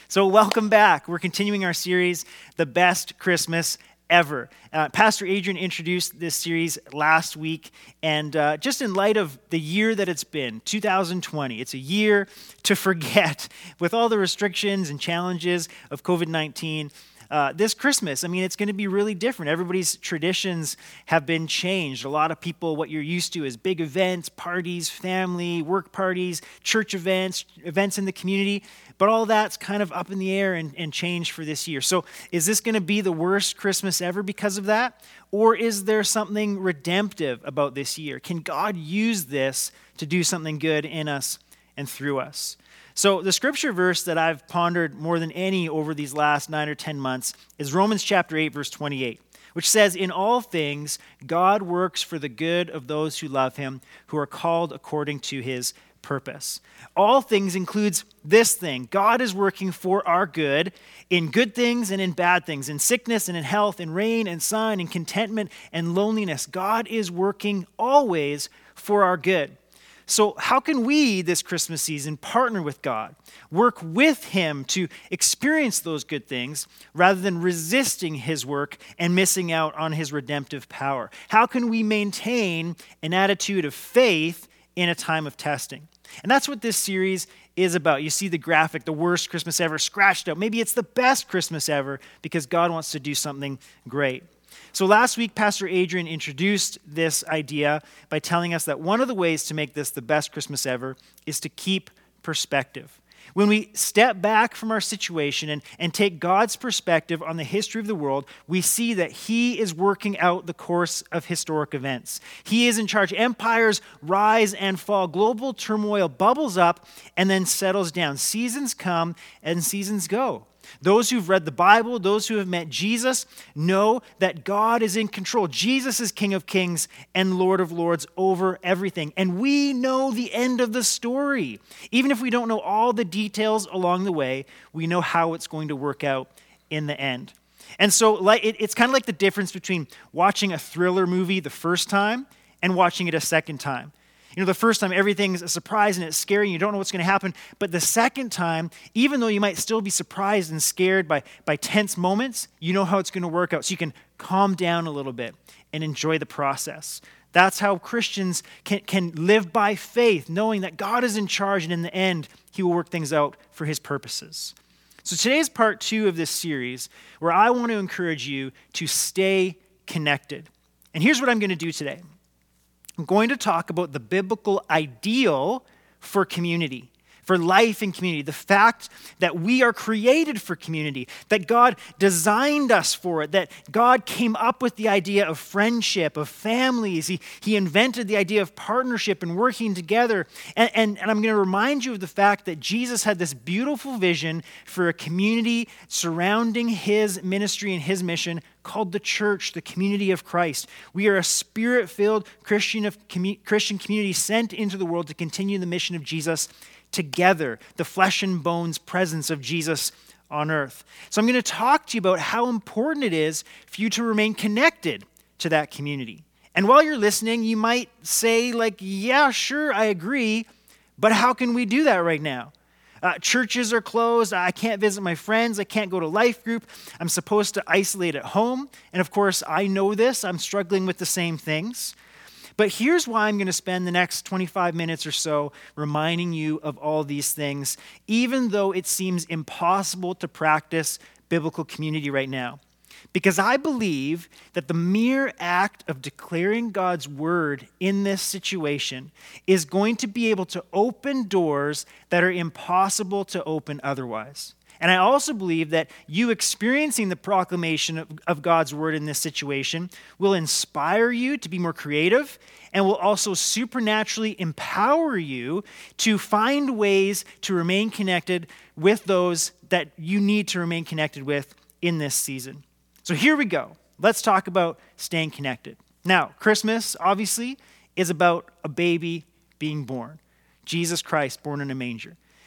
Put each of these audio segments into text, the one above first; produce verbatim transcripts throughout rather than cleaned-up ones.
So welcome back. We're continuing our series, The Best Christmas Ever. Uh, Pastor Adrian introduced this series last week, and uh, just in light of the year that it's been, two thousand twenty, it's a year to forget with all the restrictions and challenges of covid nineteen. Uh, this Christmas, I mean, it's going to be really different. Everybody's traditions have been changed. A lot of people, what you're used to is big events, parties, family, work parties, church events, events in the community. But all that's kind of up in the air and, and changed for this year. So is this going to be the worst Christmas ever because of that? Or is there something redemptive about this year? Can God use this to do something good in us and through us? So the scripture verse that I've pondered more than any over these last nine or ten months is Romans chapter eight, verse twenty-eight, which says, "In all things, God works for the good of those who love him, who are called according to his purpose." All things includes this thing. God is working for our good in good things and in bad things, in sickness and in health, in rain and sun, in contentment and loneliness. God is working always for our good. So how can we, this Christmas season, partner with God, work with him to experience those good things rather than resisting his work and missing out on his redemptive power? How can we maintain an attitude of faith in a time of testing? And that's what this series is about. You see the graphic, the worst Christmas ever, scratched out. Maybe it's the best Christmas ever because God wants to do something great. So last week, Pastor Adrian introduced this idea by telling us that one of the ways to make this the best Christmas ever is to keep perspective. When we step back from our situation and, and take God's perspective on the history of the world, we see that he is working out the course of historic events. He is in charge. Empires rise and fall. Global turmoil bubbles up and then settles down. Seasons come and seasons go. Those who've read the Bible, those who have met Jesus, know that God is in control. Jesus is King of Kings and Lord of Lords over everything. And we know the end of the story. Even if we don't know all the details along the way, we know how it's going to work out in the end. And so like, it, it's kind of like the difference between watching a thriller movie the first time and watching it a second time. You know, the first time everything's a surprise and it's scary and you don't know what's going to happen. But the second time, even though you might still be surprised and scared by, by tense moments, you know how it's going to work out. So you can calm down a little bit and enjoy the process. That's how Christians can, can live by faith, knowing that God is in charge and in the end, he will work things out for his purposes. So today's part two of this series, where I want to encourage you to stay connected. And here's what I'm going to do today. I'm going to talk about the biblical ideal for community, for life in community, the fact that we are created for community, that God designed us for it, that God came up with the idea of friendship, of families. He, he invented the idea of partnership and working together. And, and, and I'm going to remind you of the fact that Jesus had this beautiful vision for a community surrounding his ministry and his mission called the church, the community of Christ. We are a spirit-filled Christian, of commu- Christian community sent into the world to continue the mission of Jesus together, the flesh and bones presence of Jesus on earth. So I'm going to talk to you about how important it is for you to remain connected to that community. And while you're listening, you might say like, yeah, sure, I agree, but how can we do that right now? Uh, churches are closed. I can't visit my friends. I can't go to life group. I'm supposed to isolate at home. And of course, I know this. I'm struggling with the same things. But here's why I'm going to spend the next twenty-five minutes or so reminding you of all these things, even though it seems impossible to practice biblical community right now. Because I believe that the mere act of declaring God's word in this situation is going to be able to open doors that are impossible to open otherwise. And I also believe that you experiencing the proclamation of, of God's word in this situation will inspire you to be more creative and will also supernaturally empower you to find ways to remain connected with those that you need to remain connected with in this season. So here we go. Let's talk about staying connected. Now, Christmas, obviously, is about a baby being born. Jesus Christ born in a manger.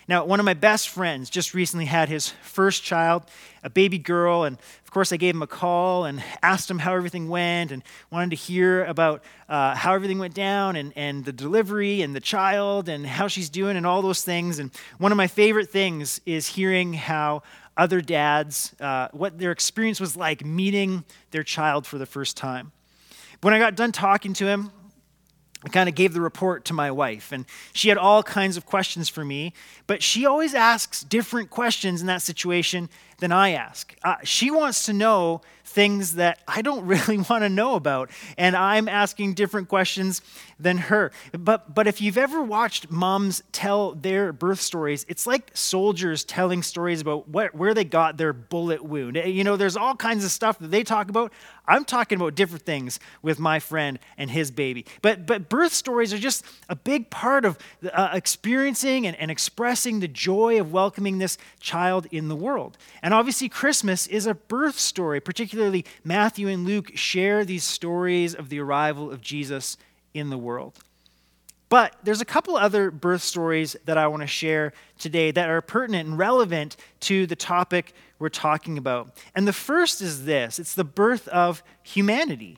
Now, one of my best friends just recently had his first child, a baby girl, and of course I gave him a call and asked him how everything went and wanted to hear about uh, how everything went down and, and the delivery and the child and how she's doing and all those things. And one of my favorite things is hearing how other dads, uh, what their experience was like meeting their child for the first time. When I got done talking to him, I kind of gave the report to my wife, and she had all kinds of questions for me, but she always asks different questions in that situation than I ask. Uh, she wants to know things that I don't really want to know about, and I'm asking different questions than her. But but if you've ever watched moms tell their birth stories, it's like soldiers telling stories about what, where they got their bullet wound. You know, there's all kinds of stuff that they talk about. I'm talking about different things with my friend and his baby. But but birth stories are just a big part of uh, experiencing and, and expressing the joy of welcoming this child in the world. And obviously Christmas is a birth story. Particularly Matthew and Luke share these stories of the arrival of Jesus in the world. But there's a couple other birth stories that I want to share today that are pertinent and relevant to the topic we're talking about. And the first is this. It's the birth of humanity.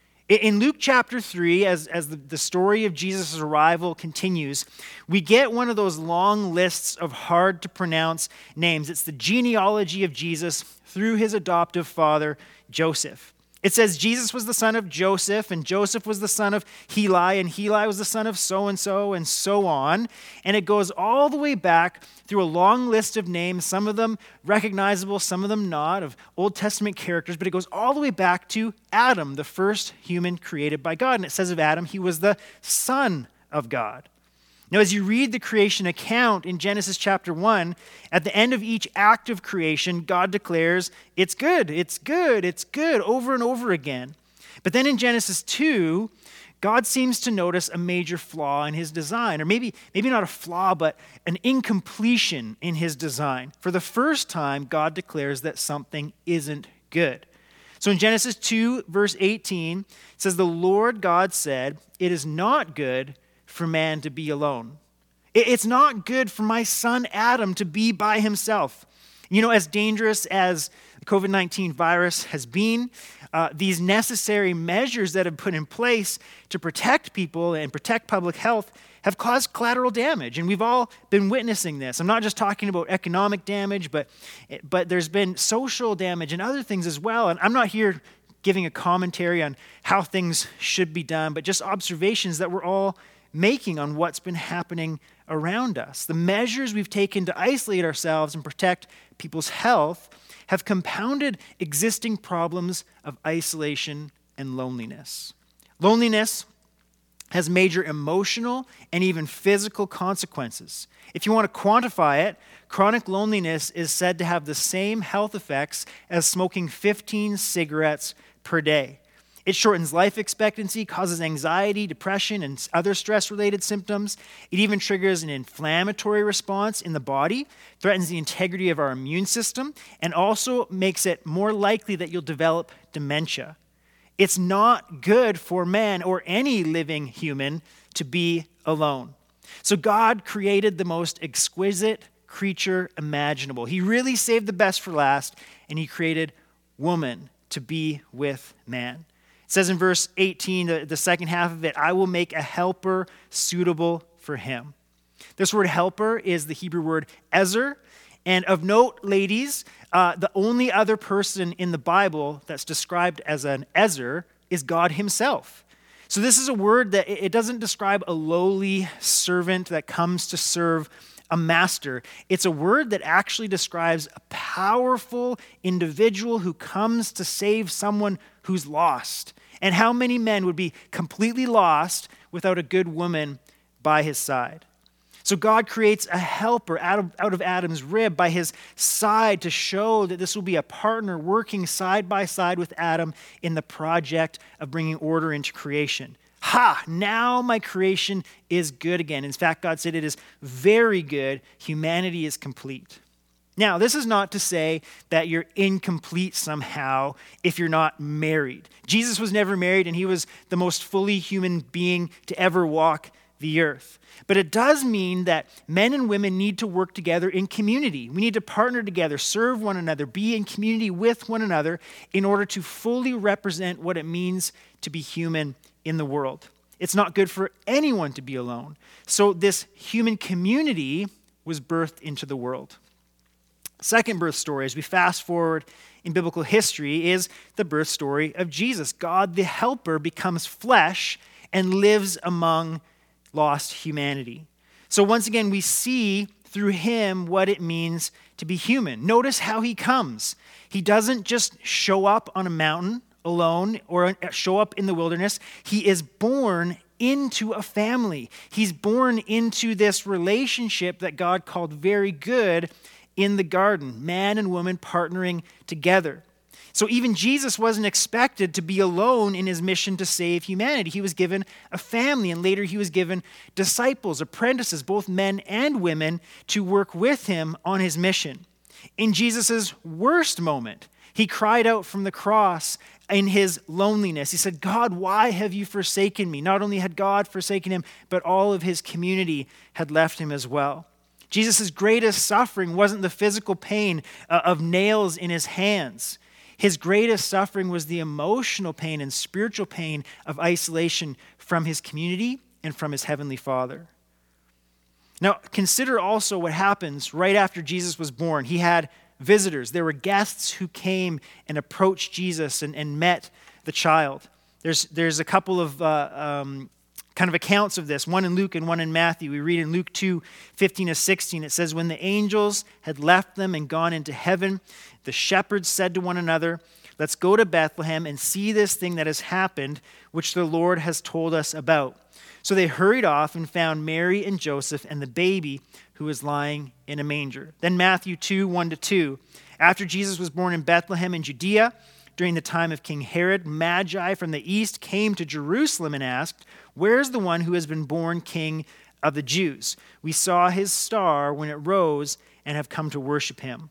In Luke chapter three, as, as the, the story of Jesus' arrival continues, we get one of those long lists of hard-to-pronounce names. It's the genealogy of Jesus through his adoptive father, Joseph. It says Jesus was the son of Joseph, and Joseph was the son of Heli, and Heli was the son of so-and-so, and so on. And it goes all the way back through a long list of names, some of them recognizable, some of them not, of Old Testament characters, but it goes all the way back to Adam, the first human created by God. And it says of Adam, he was the son of God. Now, as you read the creation account in Genesis chapter one, at the end of each act of creation, God declares, it's good, it's good, it's good, over and over again. But then in Genesis two, God seems to notice a major flaw in his design, or maybe, maybe not a flaw, but an incompletion in his design. For the first time, God declares that something isn't good. So in Genesis two, verse eighteen, it says, the Lord God said, it is not good for man to be alone. It's not good for my son Adam to be by himself. You know, as dangerous as the covid nineteen virus has been, uh, these necessary measures that have put in place to protect people and protect public health have caused collateral damage, and we've all been witnessing this. I'm not just talking about economic damage, but, but there's been social damage and other things as well, and I'm not here giving a commentary on how things should be done, but just observations that we're all making on what's been happening around us. The measures we've taken to isolate ourselves and protect people's health have compounded existing problems of isolation and loneliness. Loneliness has major emotional and even physical consequences. If you want to quantify it, chronic loneliness is said to have the same health effects as smoking fifteen cigarettes per day. It shortens life expectancy, causes anxiety, depression, and other stress-related symptoms. It even triggers an inflammatory response in the body, threatens the integrity of our immune system, and also makes it more likely that you'll develop dementia. It's not good for man or any living human to be alone. So God created the most exquisite creature imaginable. He really saved the best for last, and he created woman to be with man. It says in verse eighteen, the, the second half of it, I will make a helper suitable for him. This word helper is the Hebrew word ezer. And of note, ladies, uh, the only other person in the Bible that's described as an ezer is God himself. So this is a word that it doesn't describe a lowly servant that comes to serve a master. It's a word that actually describes a powerful individual who comes to save someone who's lost. And how many men would be completely lost without a good woman by his side? So God creates a helper out of, out of Adam's rib by his side to show that this will be a partner working side by side with Adam in the project of bringing order into creation. Ha! Now my creation is good again. In fact, God said it is very good. Humanity is complete. Now, this is not to say that you're incomplete somehow if you're not married. Jesus was never married, and he was the most fully human being to ever walk the earth. But it does mean that men and women need to work together in community. We need to partner together, serve one another, be in community with one another in order to fully represent what it means to be human in the world. It's not good for anyone to be alone. So this human community was birthed into the world. Second birth story, as we fast forward in biblical history, is the birth story of Jesus. God, the helper, becomes flesh and lives among lost humanity. So once again, we see through him what it means to be human. Notice how he comes. He doesn't just show up on a mountain alone or show up in the wilderness. He is born into a family. He's born into this relationship that God called very good in the garden, man and woman partnering together. So even Jesus wasn't expected to be alone in his mission to save humanity. He was given a family, and later he was given disciples, apprentices, both men and women, to work with him on his mission. In Jesus' worst moment, he cried out from the cross in his loneliness. He said, God, why have you forsaken me? Not only had God forsaken him, but all of his community had left him as well. Jesus' greatest suffering wasn't the physical pain uh, of nails in his hands. His greatest suffering was the emotional pain and spiritual pain of isolation from his community and from his heavenly Father. Now, consider also what happens right after Jesus was born. He had visitors. There were guests who came and approached Jesus and, and met the child. There's, there's a couple of uh, um, kind of accounts of this, one in Luke and one in Matthew. We read in Luke two, fifteen to sixteen, it says, when the angels had left them and gone into heaven, the shepherds said to one another, let's go to Bethlehem and see this thing that has happened, which the Lord has told us about. So they hurried off and found Mary and Joseph and the baby who was lying in a manger. Then Matthew two, one to two, after Jesus was born in Bethlehem in Judea, during the time of King Herod, Magi from the east came to Jerusalem and asked, where's the one who has been born king of the Jews? We saw his star when it rose and have come to worship him.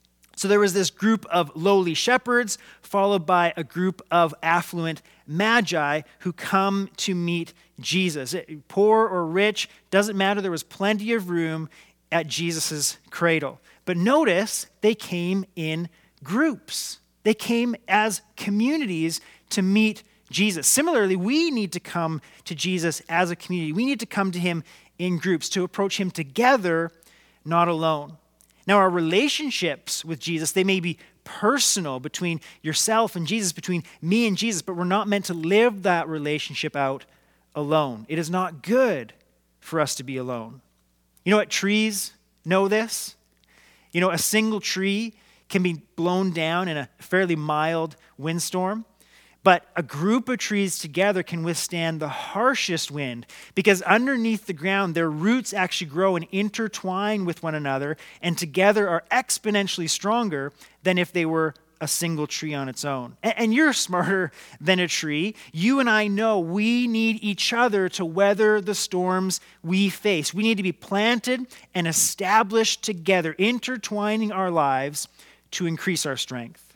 So there was this group of lowly shepherds followed by a group of affluent magi who come to meet Jesus. Poor or rich, doesn't matter. There was plenty of room at Jesus' cradle. But notice they came in groups. They came as communities to meet Jesus. Similarly, we need to come to Jesus as a community. We need to come to him in groups, to approach him together, not alone. Now, our relationships with Jesus, they may be personal between yourself and Jesus, between me and Jesus, but we're not meant to live that relationship out alone. It is not good for us to be alone. You know what? Trees know this. You know, a single tree can be blown down in a fairly mild windstorm, but a group of trees together can withstand the harshest wind because underneath the ground, their roots actually grow and intertwine with one another and together are exponentially stronger than if they were a single tree on its own. And you're smarter than a tree. You and I know we need each other to weather the storms we face. We need to be planted and established together, intertwining our lives to increase our strength.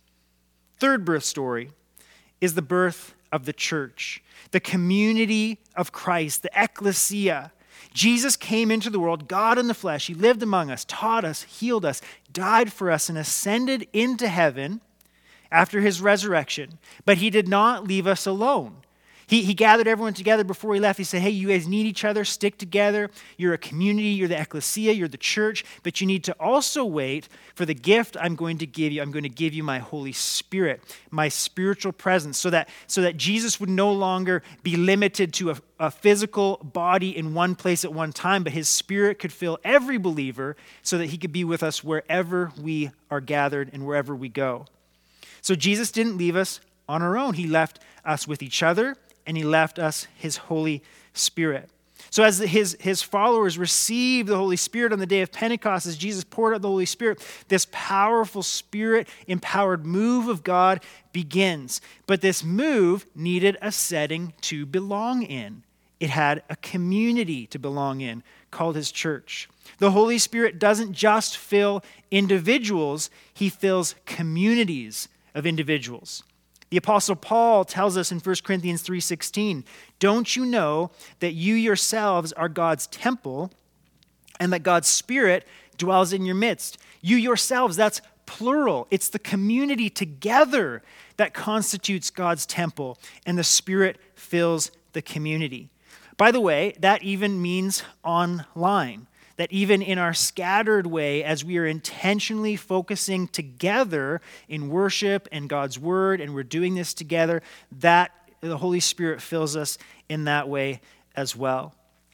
Third birth story is the birth of the church, the community of Christ, the ecclesia. Jesus came into the world, God in the flesh. He lived among us, taught us, healed us, died for us, and ascended into heaven after his resurrection. But he did not leave us alone. He, he gathered everyone together before he left. He said, hey, you guys need each other. Stick together. You're a community. You're the ecclesia. You're the church. But you need to also wait for the gift I'm going to give you. I'm going to give you my Holy Spirit, my spiritual presence, so that, so that Jesus would no longer be limited to a, a physical body in one place at one time, but his Spirit could fill every believer so that he could be with us wherever we are gathered and wherever we go. So Jesus didn't leave us on our own. He left us with each other, and he left us his Holy Spirit. So as his, his followers received the Holy Spirit on the day of Pentecost, as Jesus poured out the Holy Spirit, this powerful Spirit-empowered move of God begins. But this move needed a setting to belong in. It had a community to belong in called his church. The Holy Spirit doesn't just fill individuals, he fills communities of individuals. The Apostle Paul tells us in First Corinthians three sixteen, don't you know that you yourselves are God's temple and that God's Spirit dwells in your midst? You yourselves, that's plural. It's the community together that constitutes God's temple, and the Spirit fills the community. By the way, that even means online. That even in our scattered way, as we are intentionally focusing together in worship and God's word, and we're doing this together, that the Holy Spirit fills us in that way as well.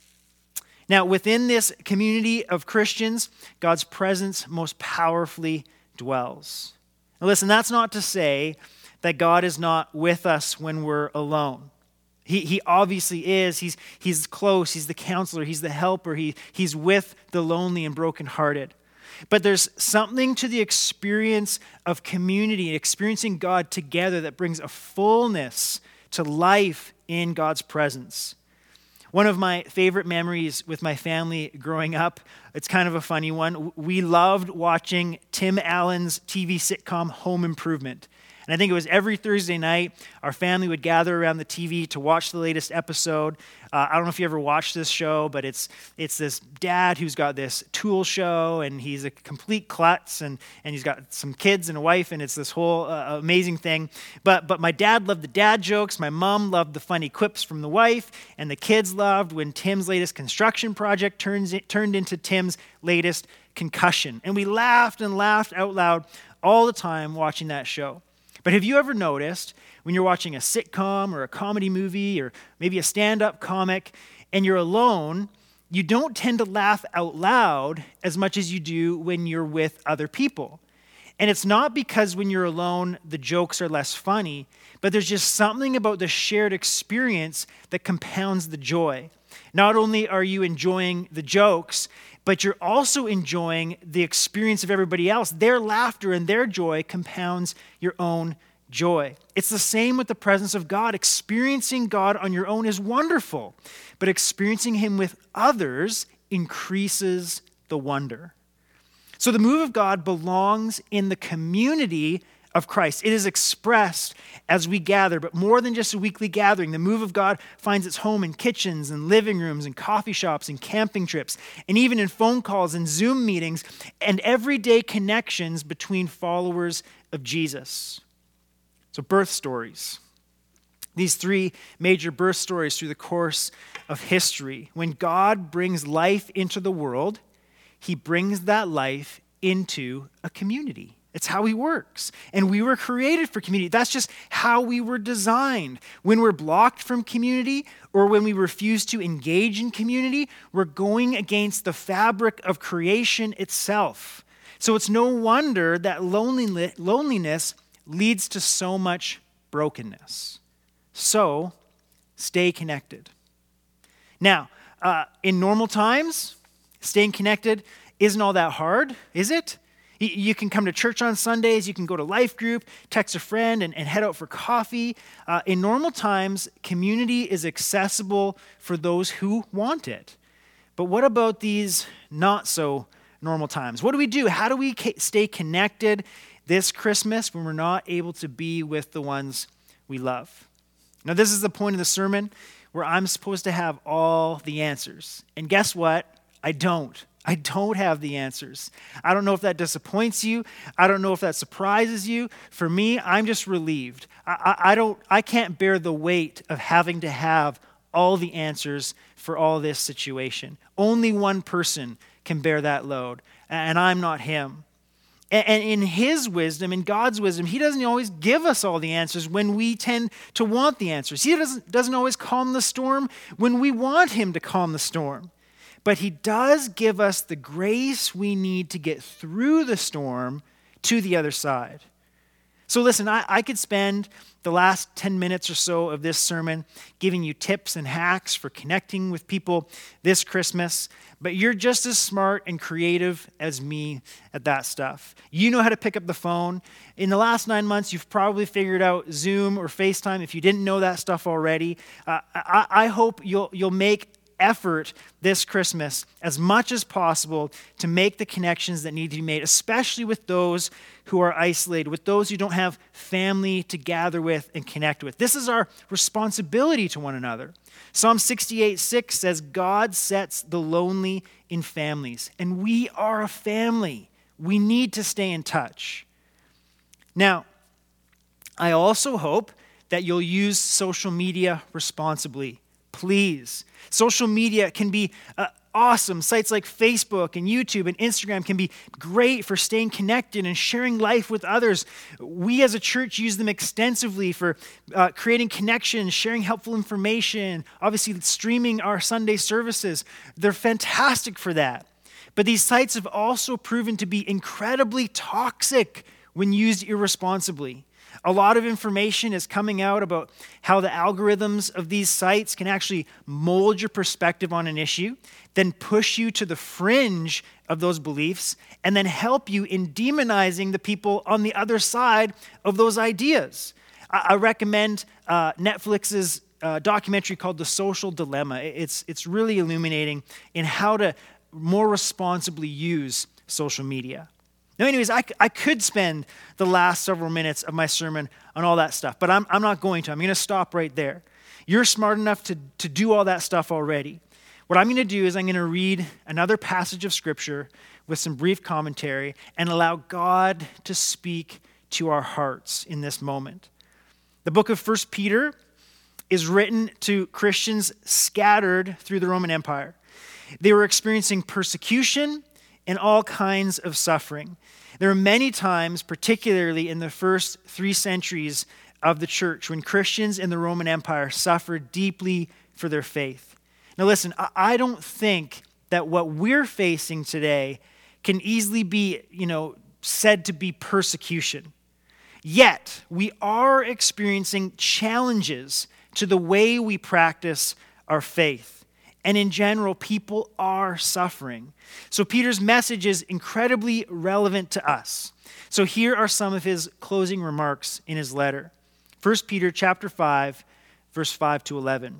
Now, within this community of Christians, God's presence most powerfully dwells. Now listen, that's not to say that God is not with us when we're alone. He, he obviously is. He's, he's close. He's the counselor. He's the helper. He, he's with the lonely and brokenhearted. But there's something to the experience of community, experiencing God together, that brings a fullness to life in God's presence. One of my favorite memories with my family growing up, it's kind of a funny one. We loved watching Tim Allen's T V sitcom Home Improvement. And I think it was every Thursday night, our family would gather around the T V to watch the latest episode. Uh, I don't know if you ever watched this show, but it's it's this dad who's got this tool show, and he's a complete klutz, and, and he's got some kids and a wife, and it's this whole uh, amazing thing. But but my dad loved the dad jokes, my mom loved the funny quips from the wife, and the kids loved when Tim's latest construction project turns it, turned into Tim's latest concussion. And we laughed and laughed out loud all the time watching that show. But have you ever noticed when you're watching a sitcom or a comedy movie or maybe a stand-up comic and you're alone, you don't tend to laugh out loud as much as you do when you're with other people? And it's not because when you're alone, the jokes are less funny, but there's just something about the shared experience that compounds the joy. Not only are you enjoying the jokes, but you're also enjoying the experience of everybody else. Their laughter and their joy compounds your own joy. It's the same with the presence of God. Experiencing God on your own is wonderful, but experiencing him with others increases the wonder. So the move of God belongs in the community of Christ. It is expressed as we gather, but more than just a weekly gathering. The move of God finds its home in kitchens and living rooms and coffee shops and camping trips, and even in phone calls and Zoom meetings and everyday connections between followers of Jesus. So birth stories. These three major birth stories through the course of history. When God brings life into the world, he brings that life into a community. It's how he works. And we were created for community. That's just how we were designed. When we're blocked from community or when we refuse to engage in community, we're going against the fabric of creation itself. So it's no wonder that loneliness leads to so much brokenness. So stay connected. Now, uh, in normal times, staying connected isn't all that hard, is it? You can come to church on Sundays, you can go to life group, text a friend, and, and head out for coffee. Uh, in normal times, community is accessible for those who want it. But what about these not so normal times? What do we do? How do we ca- stay connected this Christmas when we're not able to be with the ones we love? Now, this is the point of the sermon where I'm supposed to have all the answers. And guess what? I don't. I don't have the answers. I don't know if that disappoints you. I don't know if that surprises you. For me, I'm just relieved. I, I, I don't. I can't bear the weight of having to have all the answers for all this situation. Only one person can bear that load, and I'm not him. And, and in his wisdom, in God's wisdom, he doesn't always give us all the answers when we tend to want the answers. He doesn't, doesn't always calm the storm when we want him to calm the storm. But he does give us the grace we need to get through the storm to the other side. So listen, I, I could spend the last ten minutes or so of this sermon giving you tips and hacks for connecting with people this Christmas, but you're just as smart and creative as me at that stuff. You know how to pick up the phone. In the last nine months, you've probably figured out Zoom or FaceTime if you didn't know that stuff already. Uh, I, I hope you'll, you'll make effort this Christmas as much as possible to make the connections that need to be made, especially with those who are isolated, with those who don't have family to gather with and connect with. This is our responsibility to one another. Psalm sixty-eight six says, God sets the lonely in families, and we are a family. We need to stay in touch. Now, I also hope that you'll use social media responsibly. Please. Social media can be uh, awesome. Sites like Facebook and YouTube and Instagram can be great for staying connected and sharing life with others. We as a church use them extensively for uh, creating connections, sharing helpful information, obviously streaming our Sunday services. They're fantastic for that. But these sites have also proven to be incredibly toxic when used irresponsibly. A lot of information is coming out about how the algorithms of these sites can actually mold your perspective on an issue, then push you to the fringe of those beliefs, and then help you in demonizing the people on the other side of those ideas. I, I recommend uh, Netflix's uh, documentary called The Social Dilemma. It's, it's really illuminating in how to more responsibly use social media. Now, anyways, I, I could spend the last several minutes of my sermon on all that stuff, but I'm, I'm not going to. I'm going to stop right there. You're smart enough to, to do all that stuff already. What I'm going to do is I'm going to read another passage of Scripture with some brief commentary and allow God to speak to our hearts in this moment. The book of First Peter is written to Christians scattered through the Roman Empire. They were experiencing persecution and all kinds of suffering. There are many times, particularly in the first three centuries of the church, when Christians in the Roman Empire suffered deeply for their faith. Now listen, I don't think that what we're facing today can easily be, you know, said to be persecution. Yet, we are experiencing challenges to the way we practice our faith. And in general, people are suffering. So Peter's message is incredibly relevant to us. So here are some of his closing remarks in his letter. First Peter chapter five, verse five to eleven.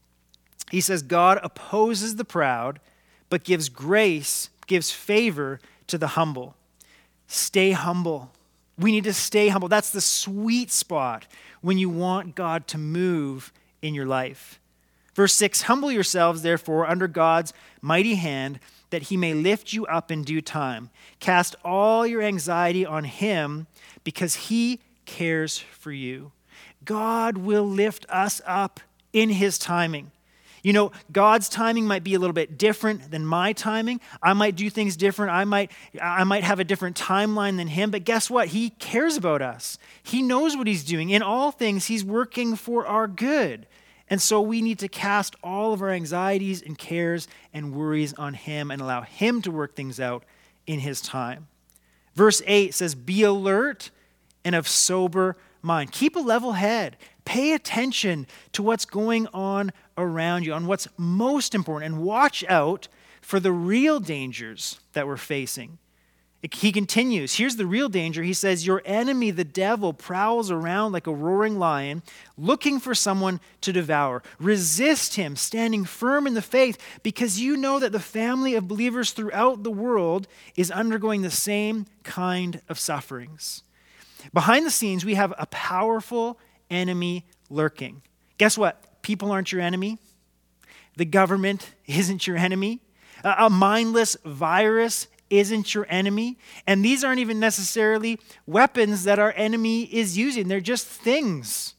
He says, God opposes the proud, but gives grace, gives favor to the humble. Stay humble. We need to stay humble. That's the sweet spot when you want God to move in your life. Verse six, humble yourselves, therefore, under God's mighty hand, that he may lift you up in due time. Cast all your anxiety on him, because he cares for you. God will lift us up in his timing. You know, God's timing might be a little bit different than my timing. I might do things different. I might, I might have a different timeline than him. But guess what? He cares about us. He knows what he's doing. In all things, he's working for our good. And so we need to cast all of our anxieties and cares and worries on him and allow him to work things out in his time. Verse eight says, be alert and of sober mind. Keep a level head. Pay attention to what's going on around you, on what's most important, and watch out for the real dangers that we're facing. He continues, here's the real danger. He says, your enemy, the devil, prowls around like a roaring lion, looking for someone to devour. Resist him, standing firm in the faith, because you know that the family of believers throughout the world is undergoing the same kind of sufferings. Behind the scenes, we have a powerful enemy lurking. Guess what? People aren't your enemy. The government isn't your enemy. A mindless virus isn't your enemy. And these aren't even necessarily weapons that our enemy is using. They're just things.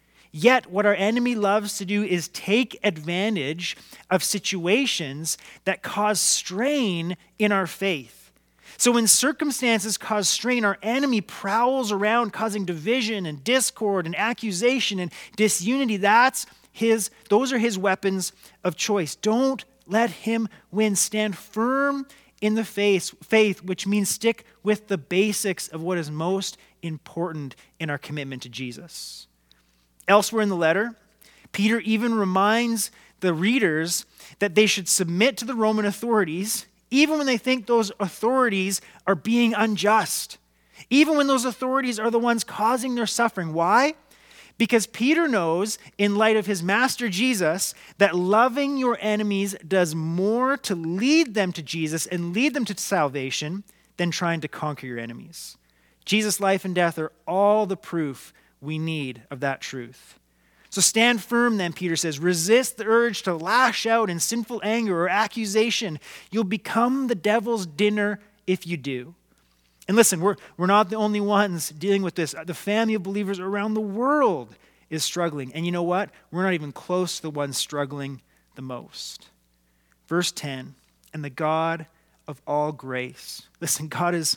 Yet what our enemy loves to do is take advantage of situations that cause strain in our faith. So when circumstances cause strain, our enemy prowls around causing division and discord and accusation and disunity. That's his, those are his weapons of choice. Don't let him win. Stand firm in the faith, faith, which means stick with the basics of what is most important in our commitment to Jesus. Elsewhere in the letter, Peter even reminds the readers that they should submit to the Roman authorities, even when they think those authorities are being unjust, even when those authorities are the ones causing their suffering. Why? Because Peter knows, in light of his master Jesus, that loving your enemies does more to lead them to Jesus and lead them to salvation than trying to conquer your enemies. Jesus' life and death are all the proof we need of that truth. So stand firm then, Peter says. Resist the urge to lash out in sinful anger or accusation. You'll become the devil's dinner if you do. And listen, we're, we're not the only ones dealing with this. The family of believers around the world is struggling. And you know what? We're not even close to the ones struggling the most. Verse ten, and the God of all grace. Listen, God is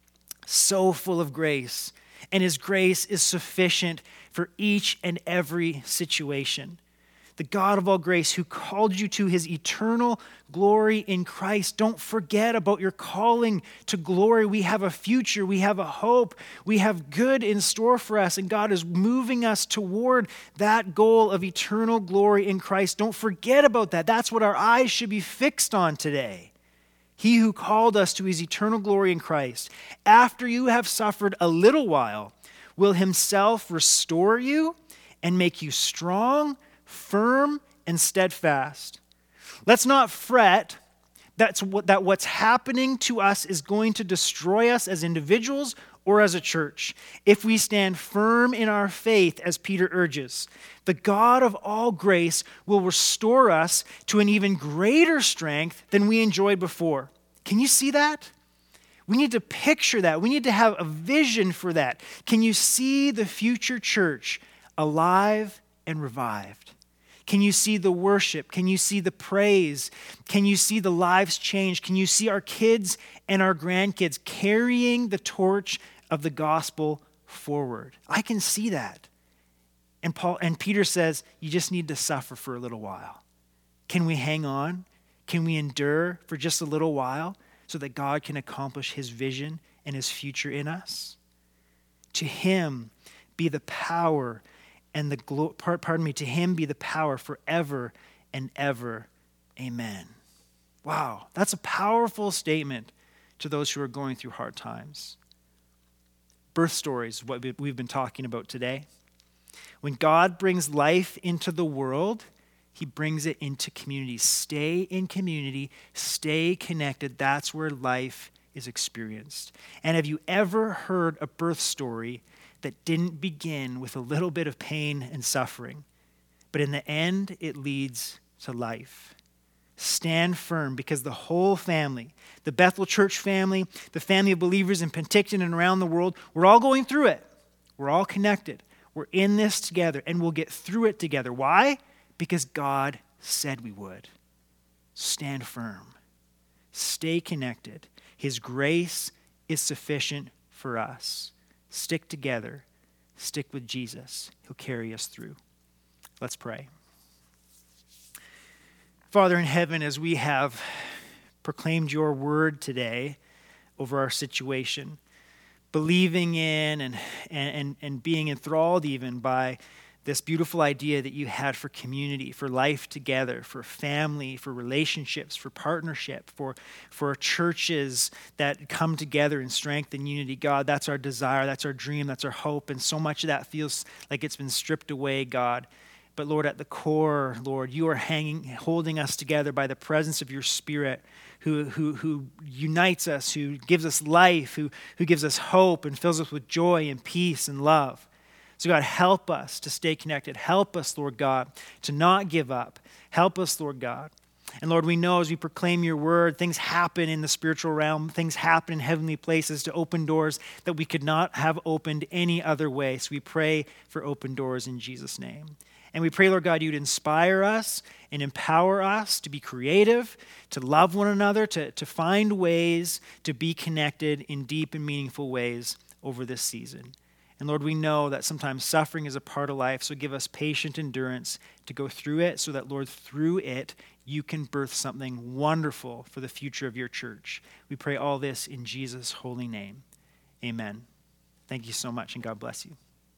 so full of grace, and his grace is sufficient for each and every situation. The God of all grace who called you to his eternal glory in Christ. Don't forget about your calling to glory. We have a future. We have a hope. We have good in store for us. And God is moving us toward that goal of eternal glory in Christ. Don't forget about that. That's what our eyes should be fixed on today. He who called us to his eternal glory in Christ, after you have suffered a little while, will himself restore you and make you strong, firm, and steadfast. Let's not fret that's what, that what's happening to us is going to destroy us as individuals or as a church. If we stand firm in our faith, as Peter urges, the God of all grace will restore us to an even greater strength than we enjoyed before. Can you see that? We need to picture that. We need to have a vision for that. Can you see the future church alive and revived? Can you see the worship? Can you see the praise? Can you see the lives changed? Can you see our kids and our grandkids carrying the torch of the gospel forward? I can see that. And Paul and Peter says, you just need to suffer for a little while. Can we hang on? Can we endure for just a little while so that God can accomplish his vision and his future in us? To him be the power and the glo- pardon me, to him be the power forever and ever. Amen. Wow, that's a powerful statement to those who are going through hard times. Birth stories, what we've been talking about today. When God brings life into the world, he brings it into community. Stay in community, stay connected. That's where life is experienced. And have you ever heard a birth story that didn't begin with a little bit of pain and suffering, but in the end, it leads to life? Stand firm, because the whole family, the Bethel Church family, the family of believers in Penticton and around the world, we're all going through it. We're all connected. We're in this together, and we'll get through it together. Why? Because God said we would. Stand firm. Stay connected. His grace is sufficient for us. Stick together. Stick with Jesus. He'll carry us through. Let's pray. Father in heaven, as we have proclaimed your word today over our situation, believing in and, and, and being enthralled even by this beautiful idea that you had for community, for life together, for family, for relationships, for partnership, for, for churches that come together in strength and unity. God, that's our desire, that's our dream, that's our hope, and so much of that feels like it's been stripped away, God. But Lord, at the core, Lord, you are hanging, holding us together by the presence of your Spirit, who, who, who unites us, who gives us life, who, who gives us hope and fills us with joy and peace and love. So God, help us to stay connected. Help us, Lord God, to not give up. Help us, Lord God. And Lord, we know as we proclaim your word, things happen in the spiritual realm, things happen in heavenly places to open doors that we could not have opened any other way. So we pray for open doors in Jesus' name. And we pray, Lord God, you'd inspire us and empower us to be creative, to love one another, to, to find ways to be connected in deep and meaningful ways over this season. And Lord, we know that sometimes suffering is a part of life, so give us patient endurance to go through it so that, Lord, through it, you can birth something wonderful for the future of your church. We pray all this in Jesus' holy name. Amen. Thank you so much, and God bless you.